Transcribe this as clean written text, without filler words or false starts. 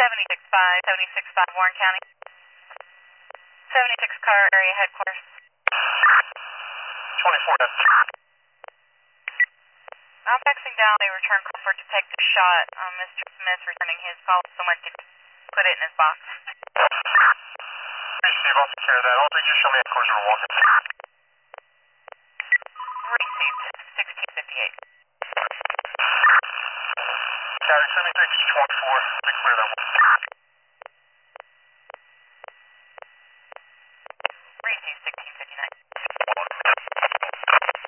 76.5 Warren County. 76 car area headquarters. 24 F. I'm faxing down a return call for detective shot. Mr. Smith returning his call. Someone could put it in his box. Hey Steve, I'll take care of that. Also, just show me headquarters or walk in. Received 1658. Carry 76 24. Take clear that one.